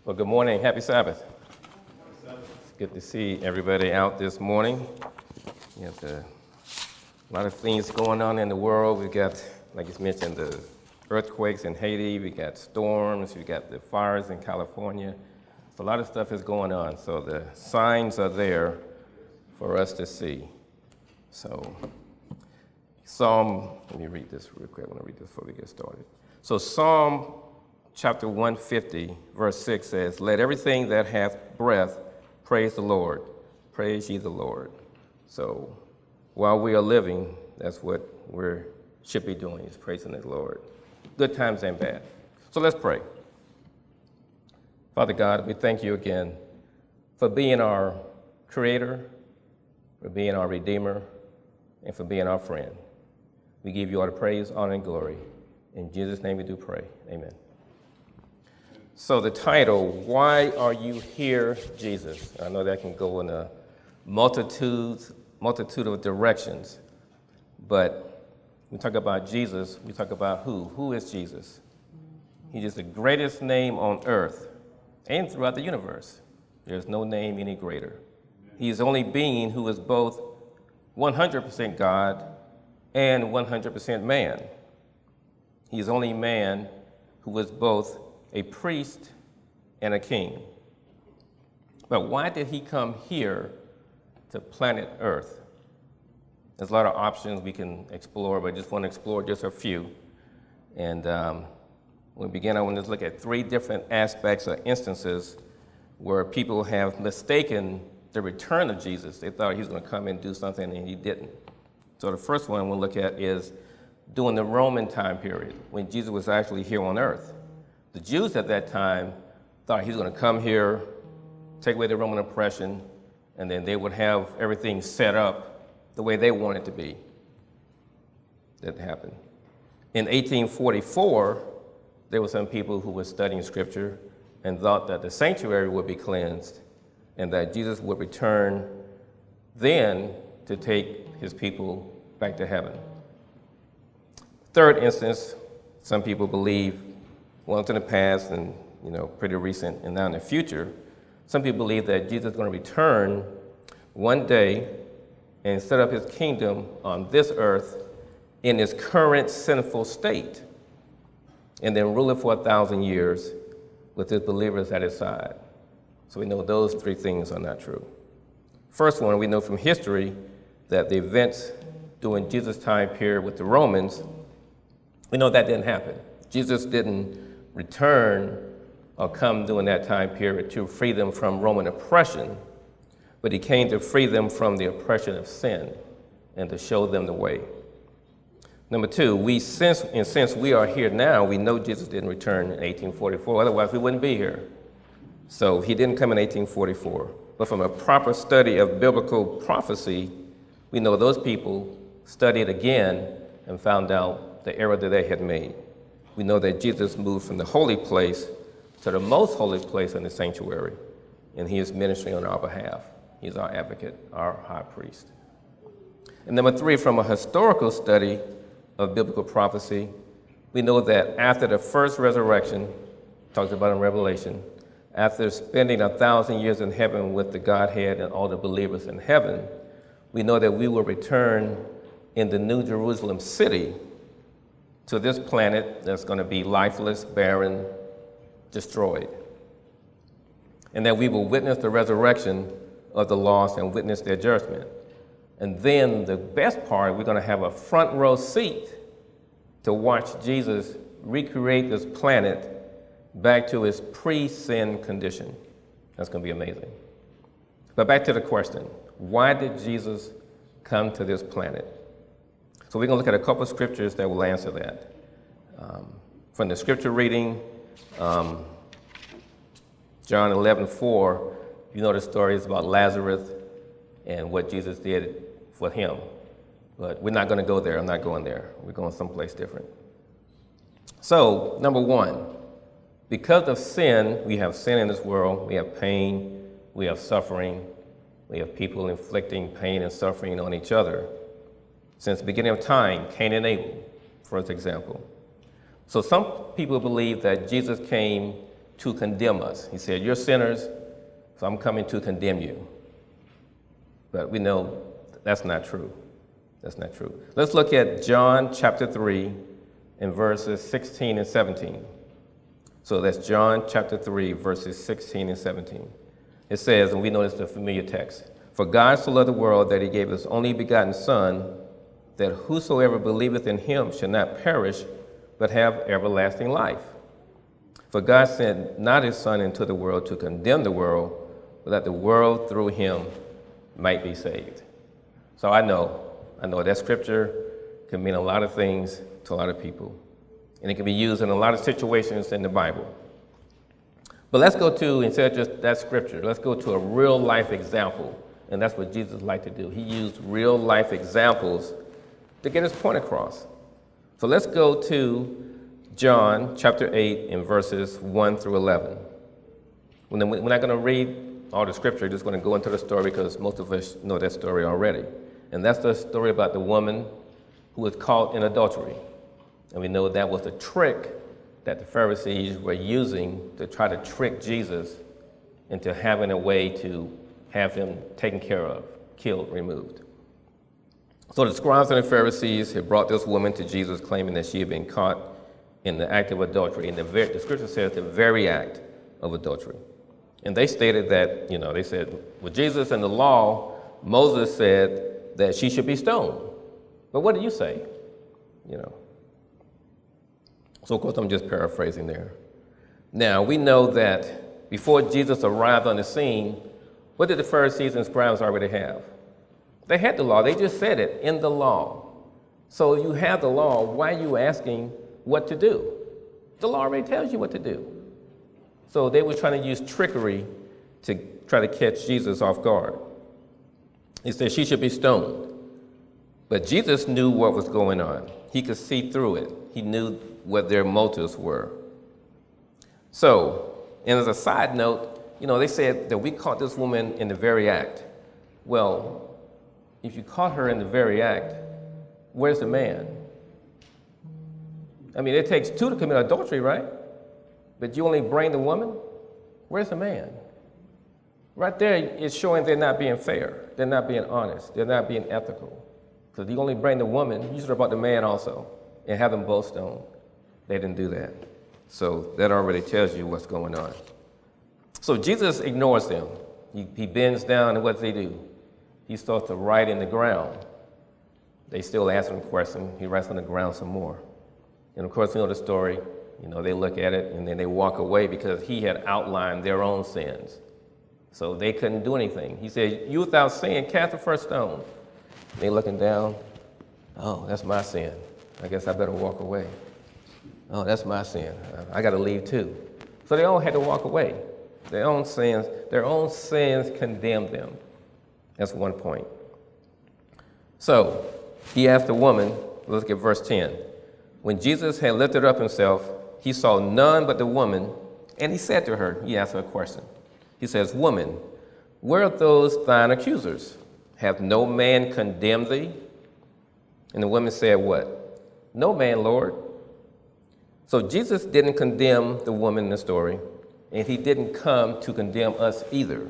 Well, good morning. Happy Sabbath. It's good to see everybody out this morning. We have a lot of things going on in the world. We've got, like you mentioned, the earthquakes in Haiti. We got storms. We got the fires in California. So a lot of stuff is going on. So the signs are there for us to see. So let me read this real quick. I want to read this before we get started. So Psalm chapter 150, verse 6 says, "Let everything that hath breath praise the Lord. Praise ye the Lord." So while we are living, that's what we should be doing, is praising the Lord. Good times and bad. So let's pray. Father God, we thank you again for being our creator, for being our redeemer, and for being our friend. We give you all the praise, honor, and glory. In Jesus' name we do pray. Amen. So the title, Why Are You Here, Jesus? I know that can go in a multitude of directions, but we talk about Jesus, we talk about who? Who is Jesus? He is the greatest name on earth and throughout the universe. There's no name any greater. He is the only being who is both 100% God and 100% man. He is the only man who was both a priest and a king. But why did he come here to planet Earth? There's a lot of options we can explore, but I just want to explore just a few. And when we begin, I want to look at three different aspects or instances where people have mistaken the return of Jesus. They thought he was going to come and do something, and he didn't. So the first one we'll look at is during the Roman time period, when Jesus was actually here on earth. The Jews at that time thought he was going to come here, take away the Roman oppression, and then they would have everything set up the way they wanted it to be. That happened. In 1844, there were some people who were studying Scripture and thought that the sanctuary would be cleansed and that Jesus would return then to take his people back to heaven. Third instance, some people believe, once in the past and pretty recent and now in the future, some people believe that Jesus is going to return one day and set up his kingdom on this earth in its current sinful state, and then rule it for 1,000 years with his believers at his side. So we know those three things are not true. First one, we know from history that the events during Jesus' time period with the Romans, we know that didn't happen. Jesus didn't return or come during that time period to free them from Roman oppression, but he came to free them from the oppression of sin and to show them the way. Number two, since we are here now, we know Jesus didn't return in 1844, otherwise we wouldn't be here. So he didn't come in 1844. But from a proper study of biblical prophecy, we know those people studied again and found out the error that they had made. We know that Jesus moved from the holy place to the most holy place in the sanctuary, and he is ministering on our behalf. He's our advocate, our high priest. And number three, from a historical study of biblical prophecy, we know that after the first resurrection, talked about in Revelation, after spending 1,000 years in heaven with the Godhead and all the believers in heaven, we know that we will return in the New Jerusalem city to this planet that's going to be lifeless, barren, destroyed. And that we will witness the resurrection of the lost and witness their judgment. And then the best part, we're going to have a front row seat to watch Jesus recreate this planet back to its pre-sin condition. That's going to be amazing. But back to the question, why did Jesus come to this planet? So we're going to look at a couple of scriptures that will answer that. From the scripture reading, John 11:4, you know the stories about Lazarus and what Jesus did for him. But we're not going to go there. I'm not going there. We're going someplace different. So, number one, because of sin, we have sin in this world. We have pain. We have suffering. We have people inflicting pain and suffering on each other. Since the beginning of time, Cain and Abel, for example. So some people believe that Jesus came to condemn us. He said, you're sinners, so I'm coming to condemn you. But we know that's not true. That's not true. Let's look at John chapter 3 and verses 16 and 17. So that's John chapter 3, verses 16 and 17. It says, and we know it's the familiar text, for God so loved the world that he gave his only begotten Son, that whosoever believeth in him shall not perish, but have everlasting life. For God sent not his Son into the world to condemn the world, but that the world through him might be saved. So I know that scripture can mean a lot of things to a lot of people, and it can be used in a lot of situations in the Bible. But let's go to, instead of just that scripture, let's go to a real life example, and that's what Jesus liked to do. He used real life examples to get his point across. So let's go to John chapter 8 and verses 1 through 11. We're not going to read all the scripture, just going to go into the story because most of us know that story already. And that's the story about the woman who was caught in adultery. And we know that was the trick that the Pharisees were using to try to trick Jesus into having a way to have him taken care of, killed, removed. So the scribes and the Pharisees had brought this woman to Jesus, claiming that she had been caught in the act of adultery. And the scripture says the very act of adultery. And they stated that, they said, with Jesus and the law, Moses said that she should be stoned. But what do you say? So, of course, I'm just paraphrasing there. Now, we know that before Jesus arrived on the scene, what did the Pharisees and scribes already have? They had the law. They just said it in the law. So you have the law. Why are you asking what to do? The law already tells you what to do. So they were trying to use trickery to try to catch Jesus off guard. He said she should be stoned. But Jesus knew what was going on. He could see through it. He knew what their motives were. So, and as a side note, they said that we caught this woman in the very act. Well, if you caught her in the very act, where's the man? I mean, it takes two to commit adultery, right? But you only bring the woman? Where's the man? Right there, it's showing they're not being fair. They're not being honest. They're not being ethical. Because you only bring the woman, you should have brought the man also and have them both stoned. They didn't do that. So that already tells you what's going on. So Jesus ignores them. He bends down, and what does he do? He starts to write in the ground. They still ask him a question. He writes on the ground some more. And of course, you know the story. They look at it, and then they walk away because he had outlined their own sins. So they couldn't do anything. He said, you without sin, cast the first stone. They looking down. Oh, that's my sin. I guess I better walk away. Oh, that's my sin. I got to leave too. So they all had to walk away. Their own sins condemned them. That's one point. So he asked the woman, let's get verse 10. When Jesus had lifted up himself, he saw none but the woman, and he said to her, he asked her a question. He says, woman, where are those thine accusers? Have no man condemned thee? And the woman said, what? No man, Lord. So Jesus didn't condemn the woman in the story, and he didn't come to condemn us either,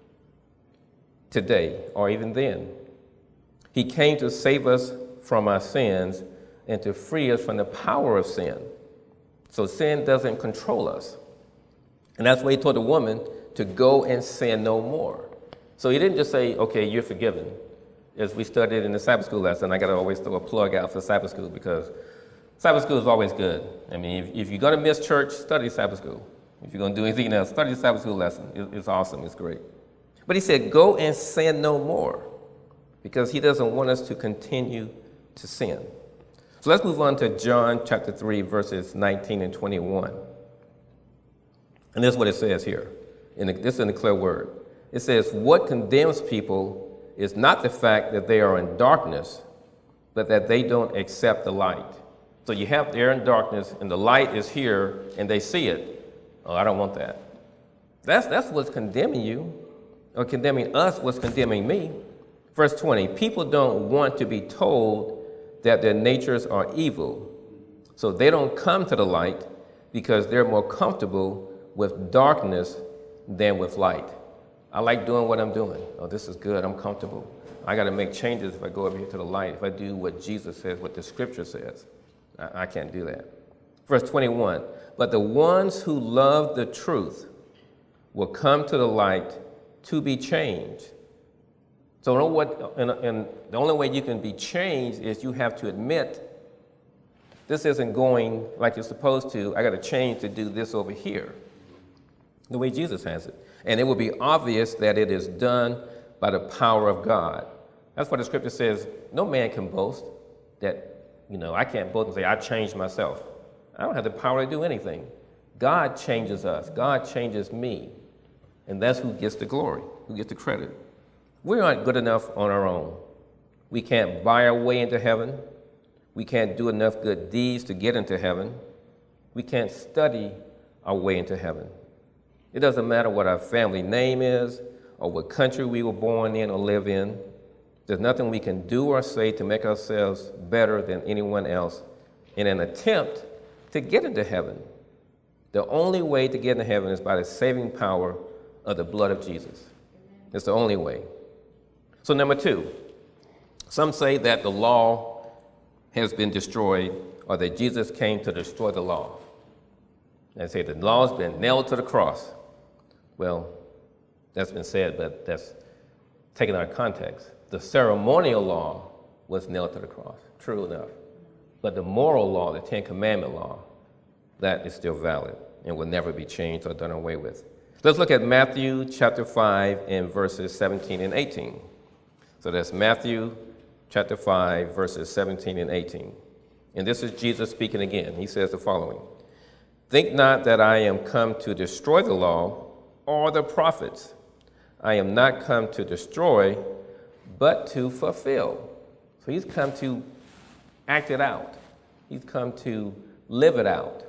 today or even then. He came to save us from our sins and to free us from the power of sin. So sin doesn't control us. And that's why he told the woman to go and sin no more. So he didn't just say, okay, you're forgiven. As we studied in the Sabbath school lesson, I got to always throw a plug out for Sabbath school because Sabbath school is always good. I mean, if you're going to miss church, study Sabbath school. If you're going to do anything else, study the Sabbath school lesson. It's awesome. It's great. But he said, go and sin no more, because he doesn't want us to continue to sin. So let's move on to John chapter 3, verses 19 and 21. And this is what it says here. This is in the clear word. It says, what condemns people is not the fact that they are in darkness, but that they don't accept the light. So they're in darkness, and the light is here, and they see it. Oh, I don't want that. That's what's condemning you, or condemning us, what's condemning me. Verse 20, people don't want to be told that their natures are evil, so they don't come to the light because they're more comfortable with darkness than with light. I like doing what I'm doing. Oh, this is good. I'm comfortable. I got to make changes if I go over here to the light. If I do what Jesus says, what the scripture says, I can't do that. Verse 21, but the ones who love the truth will come to the light to be changed. So and the only way you can be changed is you have to admit this isn't going like you're supposed to. I got to change to do this over here, the way Jesus has it. And it will be obvious that it is done by the power of God. That's what the scripture says. No man can boast that, I can't boast and say, I changed myself. I don't have the power to do anything. God changes us. God changes me. And that's who gets the glory, who gets the credit. We aren't good enough on our own. We can't buy our way into heaven. We can't do enough good deeds to get into heaven. We can't study our way into heaven. It doesn't matter what our family name is or what country we were born in or live in. There's nothing we can do or say to make ourselves better than anyone else in an attempt to get into heaven. The only way to get into heaven is by the saving power of the blood of Jesus. It's the only way. So number 2, some say that the law has been destroyed or that Jesus came to destroy the law. They say the law's been nailed to the cross. Well, that's been said, but that's taken out of context. The ceremonial law was nailed to the cross, true enough. But the moral law, the Ten Commandment law, that is still valid and will never be changed or done away with. Let's look at Matthew chapter 5 and verses 17 and 18. So that's Matthew chapter 5, verses 17 and 18. And this is Jesus speaking again. He says the following, think not that I am come to destroy the law or the prophets. I am not come to destroy, but to fulfill. So he's come to act it out. He's come to live it out.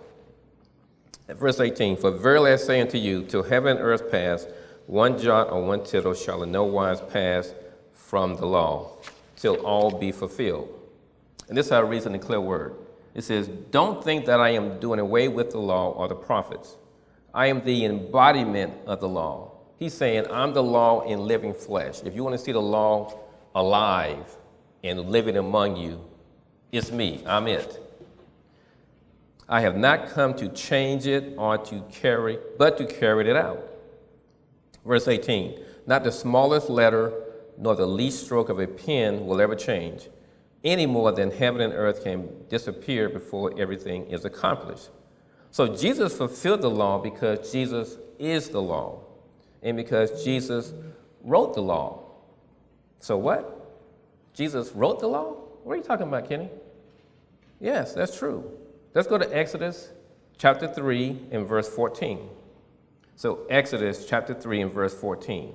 At verse 18, for verily I say unto you, till heaven and earth pass, one jot or one tittle shall in no wise pass from the law, till all be fulfilled. And this is how I reason the clear word. It says, don't think that I am doing away with the law or the prophets. I am the embodiment of the law. He's saying, I'm the law in living flesh. If you want to see the law alive and living among you, it's me. I'm it. I have not come to change it or to carry, but to carry it out. Verse 18, not the smallest letter nor the least stroke of a pen will ever change, any more than heaven and earth can disappear before everything is accomplished. So Jesus fulfilled the law because Jesus is the law and because Jesus wrote the law. So what? Jesus wrote the law? What are you talking about, Kenny? Yes, that's true. Let's go to Exodus chapter 3 and verse 14. So Exodus chapter 3 and verse 14.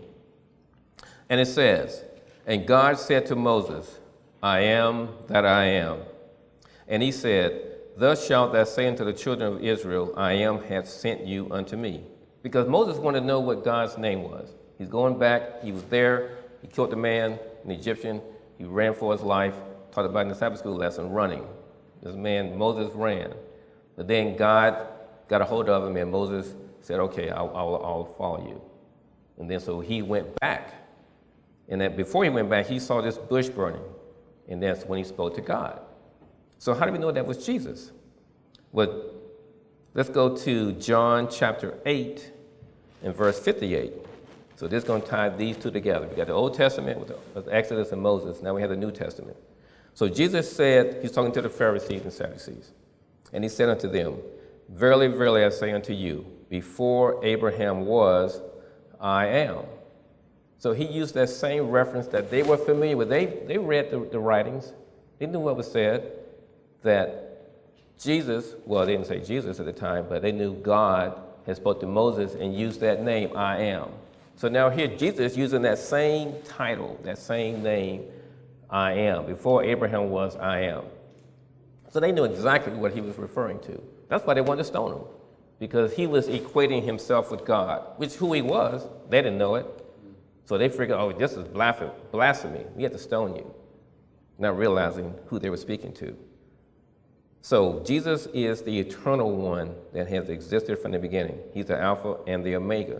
And it says, and God said to Moses, I am that I am. And he said, thus shalt thou say unto the children of Israel, I am hath sent you unto me. Because Moses wanted to know what God's name was. He's going back. He was there. He killed the man, an Egyptian. He ran for his life. Talked about in the Sabbath school lesson, running. This man, Moses, ran. But then God got a hold of him, and Moses said, okay, I'll follow you. And then so he went back. And then before he went back, he saw this bush burning. And that's when he spoke to God. So how do we know that was Jesus? Well, let's go to John chapter 8 and verse 58. So this is going to tie these two together. We got the Old Testament with Exodus and Moses. Now we have the New Testament. So Jesus said, he's talking to the Pharisees and Sadducees. And he said unto them, verily, verily, I say unto you, before Abraham was, I am. So he used that same reference that they were familiar with. They read the writings. They knew what was said, that Jesus, well, they didn't say Jesus at the time, but they knew God had spoke to Moses and used that name, I am. So now here Jesus using that same title, that same name, I am. Before Abraham was, I am. So they knew exactly what he was referring to. That's why they wanted to stone him, because he was equating himself with God, which who he was. They didn't know it. So they figured, oh, this is blasphemy. We have to stone you, not realizing who they were speaking to. So Jesus is the eternal one that has existed from the beginning. He's the Alpha and the Omega.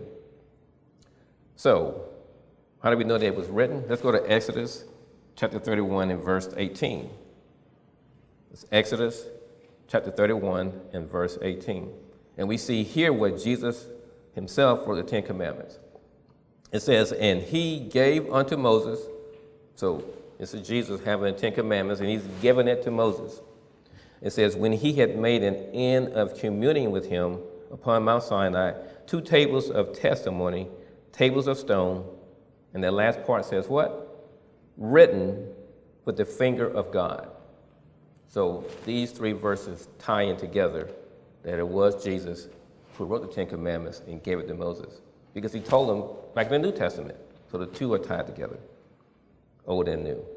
So how do we know that it was written? Let's go to Exodus chapter 31 and verse 18. It's Exodus chapter 31 and verse 18. And we see here what Jesus himself wrote the Ten Commandments. It says, and he gave unto Moses, so this is Jesus having the Ten Commandments, and he's giving it to Moses. It says, when he had made an end of communing with him upon Mount Sinai, 2 tables of testimony, tables of stone, and the last part says what? Written with the finger of God. So these 3 verses tie in together that it was Jesus who wrote the Ten Commandments and gave it to Moses, because he told them, like in the New Testament. So the 2 are tied together, old and new.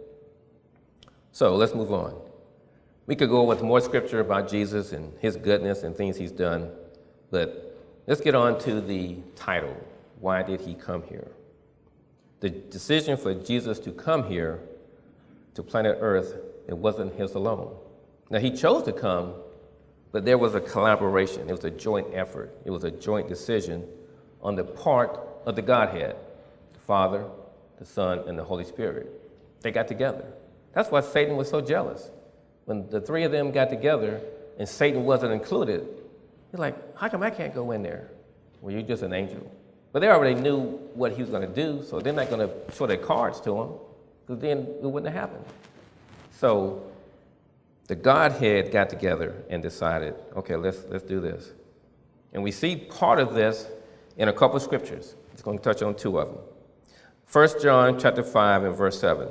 So let's move on. We could go with more scripture about Jesus and his goodness and things he's done, but let's get on to the title. Why did he come here? The decision for Jesus to come here to planet Earth, it wasn't his alone. Now, he chose to come, but there was a collaboration. It was a joint effort. It was a joint decision on the part of the Godhead, the Father, the Son, and the Holy Spirit. They got together. That's why Satan was so jealous. When the 3 of them got together and Satan wasn't included, he's like, how come I can't go in there? Well, you're just an angel. But they already knew what he was going to do, so they're not going to show their cards to him, because then it wouldn't have happened. So the Godhead got together and decided, okay, let's do this. And we see part of this in a couple of scriptures. It's going to touch on 2 of them. 1 John chapter 5 and verse 7.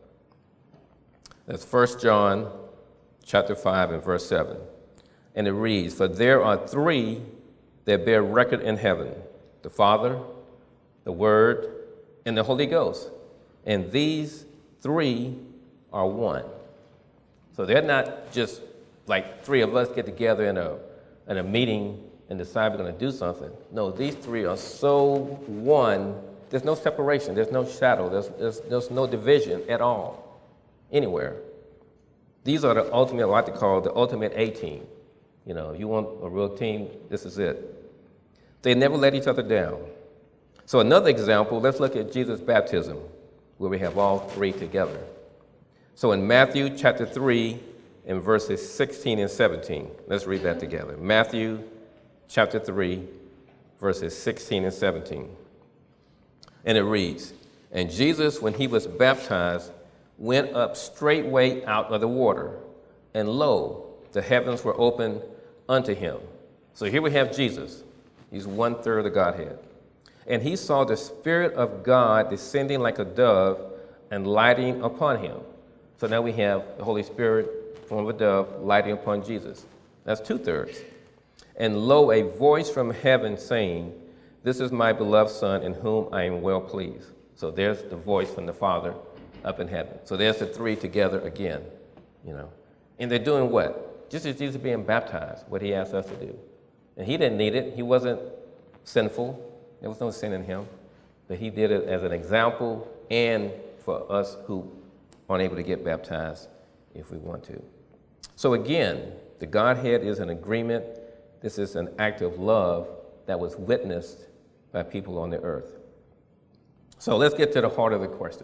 That's 1 John chapter 5 and verse 7. And it reads, for there are 3 that bear record in heaven, the Father, the Word, and the Holy Ghost. And these 3 are one. So they're not just like 3 of us get together in a meeting and decide we're going to do something. No, these 3 are so one. There's no separation. There's no shadow. There's no division at all, anywhere. These are the ultimate, what I like to call the ultimate A-team. You know, if you want a real team, this is it. They never let each other down. So another example, let's look at Jesus' baptism, where we have all 3 together. So in Matthew chapter 3 and verses 16 and 17, let's read that together. Matthew chapter 3, verses 16 and 17. And it reads, and Jesus, when he was baptized, went up straightway out of the water, and lo, the heavens were opened unto him. So here we have Jesus. He's 1/3 of the Godhead. And he saw the Spirit of God descending like a dove and lighting upon him. So now we have the Holy Spirit, form of a dove, lighting upon Jesus. That's 2/3. And lo, a voice from heaven saying, this is my beloved Son, in whom I am well pleased. So there's the voice from the Father up in heaven. So there's the 3 together again, you know. And they're doing what? Just as Jesus being baptized, what he asked us to do. And he didn't need it. He wasn't sinful. There was no sin in him. But he did it as an example and for us who aren't able to get baptized if we want to. So again, the Godhead is an agreement. This is an act of love that was witnessed by people on the earth. So let's get to the heart of the question.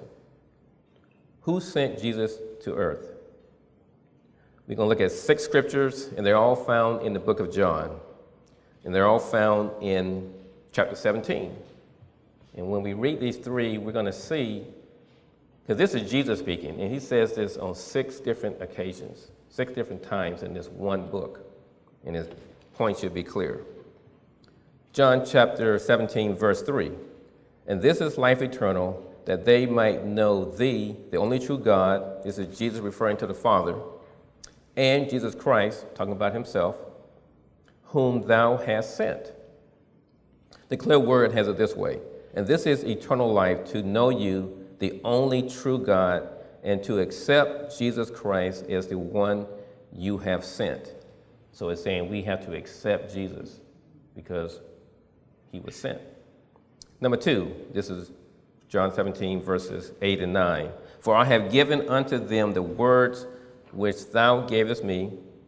Who sent Jesus to earth? We're going to look at 6 scriptures, and they're all found in the book of John. And they're all found in chapter 17. And when we read these 3, we're going to see, because this is Jesus speaking, and he says this on 6 different occasions, 6 different times in this one book. And his point should be clear. John chapter 17, verse 3. And this is life eternal, that they might know thee, the only true God, this is Jesus referring to the Father, and Jesus Christ, talking about himself, whom thou hast sent. The clear word has it this way, and this is eternal life, to know you, the only true God, and to accept Jesus Christ as the one you have sent. So it's saying we have to accept Jesus because he was sent. Number 2, this is John 17, verses 8 and 9. For I have given unto them the words which thou gavest me,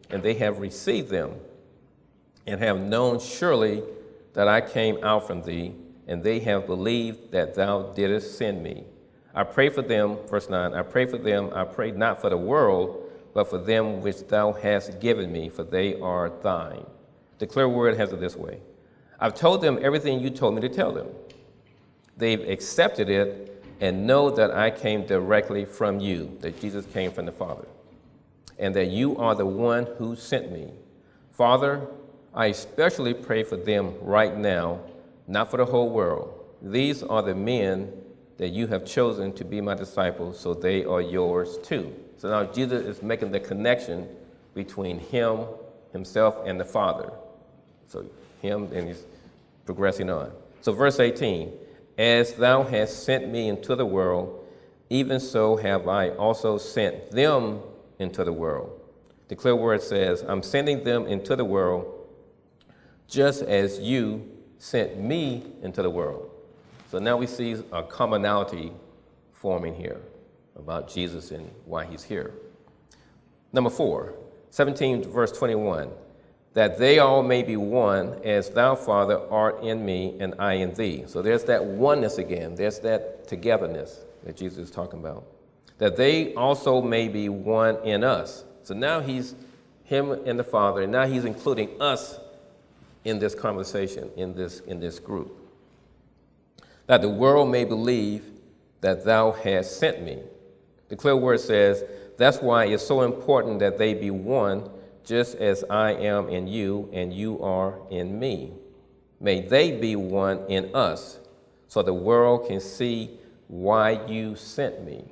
and they have received them, and have known surely that I came out from thee, and they have believed that thou didst send me. I pray for them, verse 9, I pray for them, I pray not for the world, but for them which thou hast given me, for they are thine. The clear word has it this way. I've told them everything you told me to tell them. They've accepted it and know that I came directly from you, that Jesus came from the Father, and that you are the one who sent me. Father, I especially pray for them right now, not for the whole world. These are the men that you have chosen to be my disciples, so they are yours too. So now Jesus is making the connection between himself, and the Father. So him, and he's progressing on. So verse 18, as thou hast sent me into the world, even so have I also sent them into the world. The clear word says, I'm sending them into the world just as you sent me into the world. So now we see a commonality forming here about Jesus and why he's here. Number 4, 17 verse 21, that they all may be one as thou, Father, art in me and I in thee. So there's that oneness again. There's that togetherness that Jesus is talking about. That they also may be one in us. So now he's him and the Father, and now he's including us in this conversation, in this group. That the world may believe that thou hast sent me. The clear word says, that's why it's so important that they be one, just as I am in you and you are in me. May they be one in us, so the world can see why you sent me.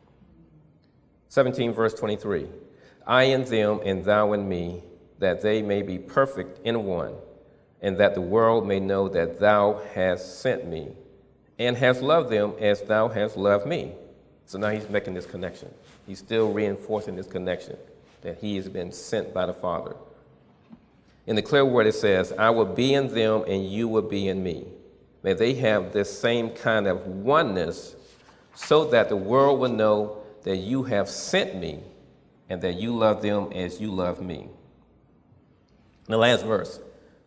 17 verse 23, I in them and thou in me, that they may be perfect in one, and that the world may know that thou hast sent me, and hast loved them as thou hast loved me. So now he's making this connection. He's still reinforcing this connection, that he has been sent by the Father. In the clear word it says, I will be in them and you will be in me. May they have this same kind of oneness so that the world will know that you have sent me and that you love them as you love me. The last verse,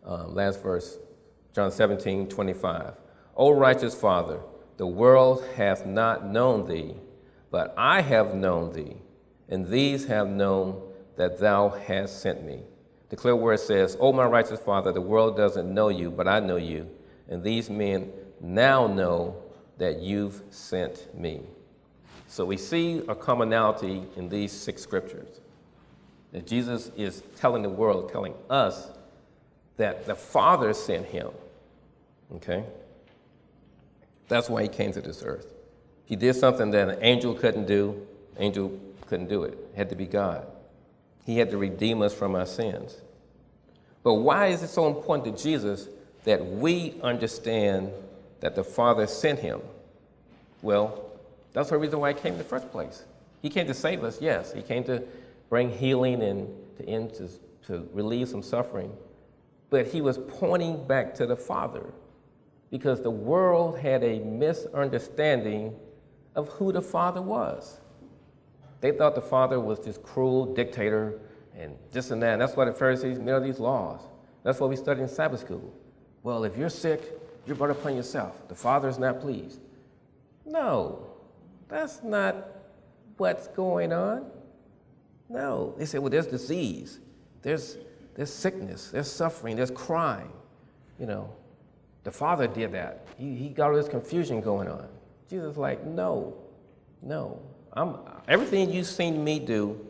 John 17:25. O righteous Father, the world hath not known thee, but I have known thee, and these have known that thou hast sent me. The clear word says, O my righteous Father, the world doesn't know you, but I know you, and these men now know that you've sent me. So we see a commonality in these 6 scriptures, that Jesus is telling the world, telling us that the Father sent him, okay? That's why he came to this earth. He did something that an angel couldn't do. Angel couldn't do it. It had to be God. He had to redeem us from our sins. But why is it so important to Jesus that we understand that the Father sent him? Well, that's the reason why he came in the first place. He came to save us, yes. He came to bring healing and to relieve some suffering. But he was pointing back to the Father, because the world had a misunderstanding of who the Father was. They thought the Father was this cruel dictator and this and that. And that's why the Pharisees made all these laws. That's what we studied in Sabbath school. Well, if you're sick, you're brought upon yourself. The Father is not pleased. No, that's not what's going on. No. They said, well, there's disease. There's sickness. There's suffering. There's crime. You know, the Father did that. He got all this confusion going on. Jesus is like, no. Everything you've seen me do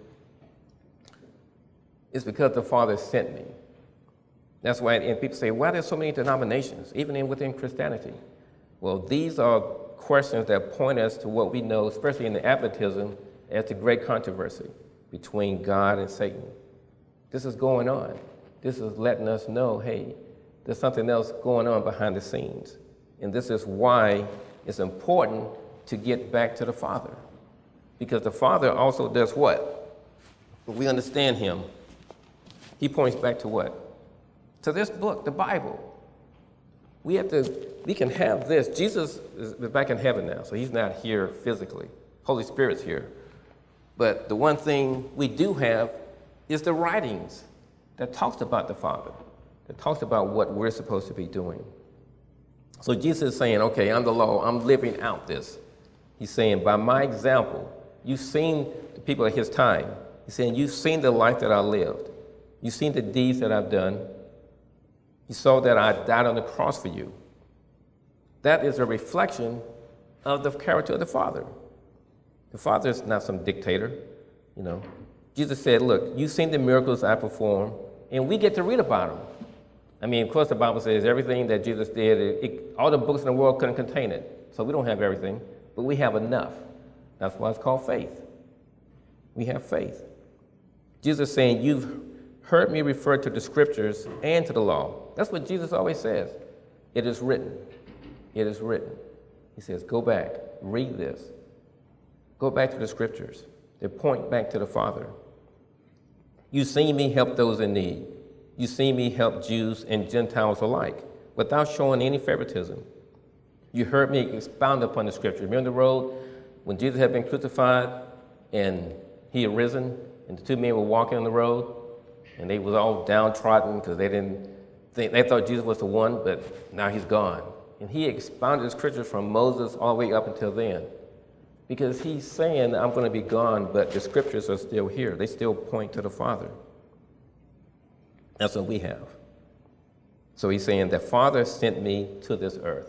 is because the Father sent me. That's why, and people say, why are there so many denominations, even within Christianity? Well, these are questions that point us to what we know, especially in the Adventism, as the great controversy between God and Satan. This is going on. This is letting us know, hey, there's something else going on behind the scenes. And this is why it's important to get back to the Father. Because the Father also does what? When we understand him, he points back to what? To this book, the Bible. We can have this. Jesus is back in heaven now, so he's not here physically. Holy Spirit's here. But the one thing we do have It's the writings that talks about the Father, that talks about what we're supposed to be doing. So Jesus is saying, okay, I'm the law, I'm living out this. He's saying, by my example, you've seen the people at his time. He's saying, you've seen the life that I lived. You've seen the deeds that I've done. You saw that I died on the cross for you. That is a reflection of the character of the Father. The Father is not some dictator, you know. Jesus said, look, you've seen the miracles I performed, and we get to read about them. I mean, of course, the Bible says everything that Jesus did, all the books in the world couldn't contain it. So we don't have everything, but we have enough. That's why it's called faith. We have faith. Jesus is saying, you've heard me refer to the scriptures and to the law. That's what Jesus always says. It is written. It is written. He says, go back, read this. Go back to the scriptures. They point back to the Father. You've seen me help those in need. You've seen me help Jews and Gentiles alike without showing any favoritism. You heard me expound upon the scripture. Remember the road when Jesus had been crucified and he had risen and the two men were walking on the road and they was all downtrodden because they thought Jesus was the one, but now he's gone. And he expounded the scripture from Moses all the way up until then. Because he's saying, I'm going to be gone, but the scriptures are still here. They still point to the Father. That's what we have. So he's saying, the Father sent me to this earth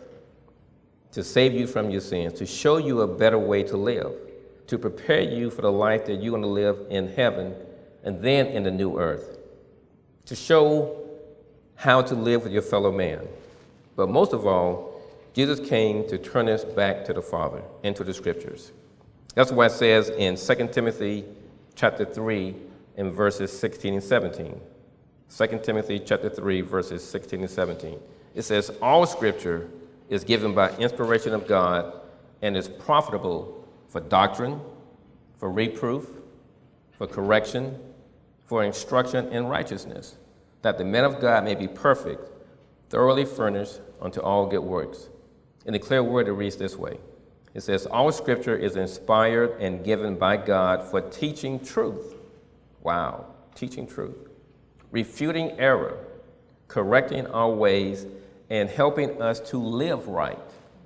to save you from your sins, to show you a better way to live, to prepare you for the life that you're going to live in heaven and then in the new earth, to show how to live with your fellow man. But most of all, Jesus came to turn us back to the Father and to the scriptures. That's why it says in 2 Timothy chapter 3 and verses 16 and 17. 2 Timothy chapter 3 verses 16 and 17. It says, all scripture is given by inspiration of God and is profitable for doctrine, for reproof, for correction, for instruction in righteousness, that the man of God may be perfect, thoroughly furnished unto all good works. In the clear word, it reads this way. It says, all scripture is inspired and given by God for teaching truth. Wow, teaching truth. Refuting error, correcting our ways, and helping us to live right.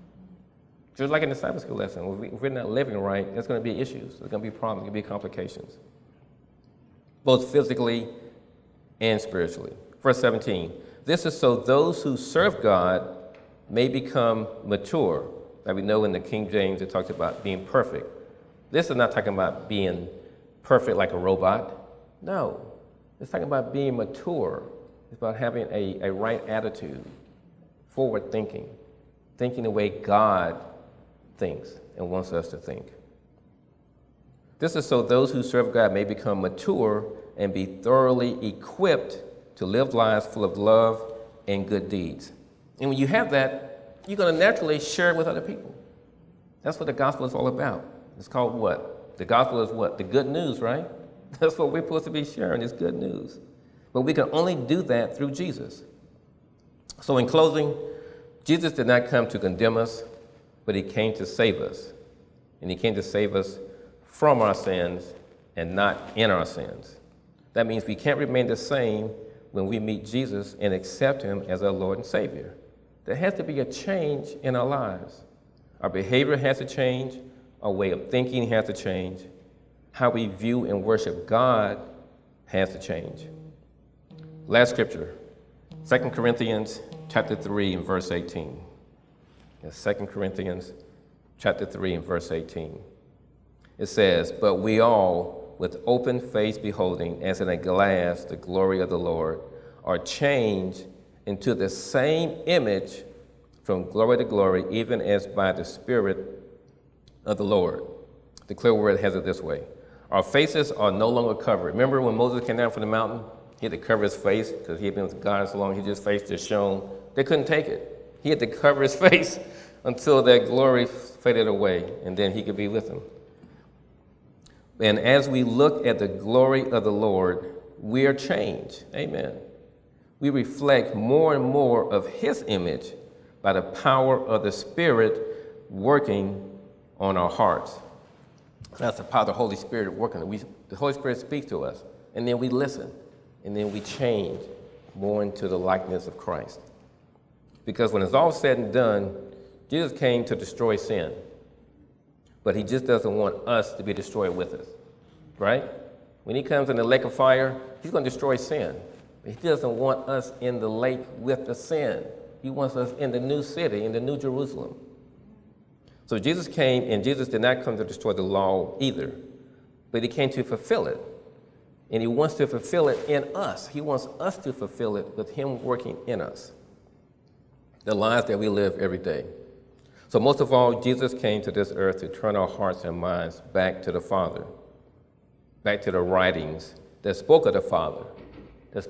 Just like in the Sabbath school lesson, if we're not living right, there's going to be issues. There's going to be problems. There's going to be complications, both physically and spiritually. Verse 17, this is so those who serve God may become mature. Like we know in the King James, it talks about being perfect. This is not talking about being perfect like a robot. No, it's talking about being mature. It's about having a right attitude, forward thinking the way God thinks and wants us to think. This is so those who serve God may become mature and be thoroughly equipped to live lives full of love and good deeds. And when you have that, you're going to naturally share it with other people. That's what the gospel is all about. It's called what? The gospel is what? The good news, right? That's what we're supposed to be sharing, is good news. But we can only do that through Jesus. So in closing, Jesus did not come to condemn us, but he came to save us. And he came to save us from our sins and not in our sins. That means we can't remain the same when we meet Jesus and accept him as our Lord and Savior. There has to be a change in our lives. Our behavior has to change. Our way of thinking has to change. How we view and worship God has to change. Last scripture, 2 Corinthians chapter 3 and verse 18. 2 Corinthians chapter 3 and verse 18. It says, but we all, with open face beholding, as in a glass, the glory of the Lord, are changed into the same image from glory to glory, even as by the Spirit of the Lord. The clear word has it this way. Our faces are no longer covered. Remember when Moses came down from the mountain? He had to cover his face because he had been with God so long, his face just shone. They couldn't take it. He had to cover his face until that glory faded away, and then he could be with him. And as we look at the glory of the Lord, we are changed. Amen. We reflect more and more of his image by the power of the Spirit working on our hearts. That's the power of the Holy Spirit working. The Holy Spirit speaks to us. and then we listen, and then we change more into the likeness of Christ. Because when it's all said and done, Jesus came to destroy sin, but he just doesn't want us to be destroyed with us, right? When he comes in the lake of fire, he's going to destroy sin. But he doesn't want us in the lake with the sin. He wants us in the new city, in the new Jerusalem. So Jesus came, and Jesus did not come to destroy the law either, but he came to fulfill it. And he wants to fulfill it in us. He wants us to fulfill it with him working in us, the lives that we live every day. So most of all, Jesus came to this earth to turn our hearts and minds back to the Father, back to the writings that spoke of the Father, that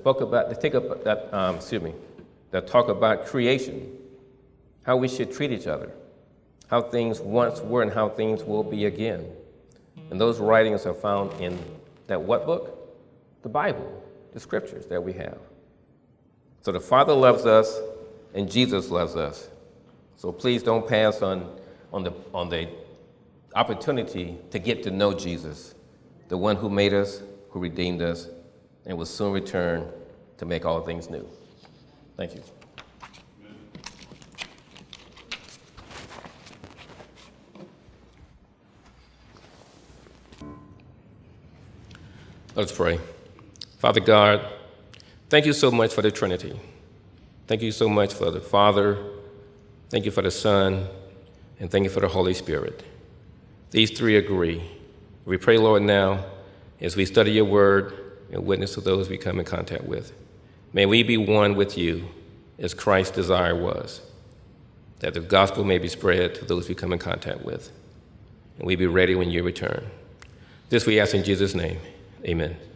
talk about creation, how we should treat each other, how things once were and how things will be again. And those writings are found in that what book? The Bible, the scriptures that we have. So the Father loves us and Jesus loves us. So please don't pass on the opportunity to get to know Jesus, the one who made us, who redeemed us, and will soon return to make all things new. Thank you. Let's pray. Father God, thank you so much for the Trinity. Thank you so much for the Father. Thank you for the Son. And thank you for the Holy Spirit. These three agree. We pray, Lord, now, as we study your word and witness to those we come in contact with, may we be one with you as Christ's desire was, that the gospel may be spread to those we come in contact with, and we be ready when you return. This we ask in Jesus' name. Amen.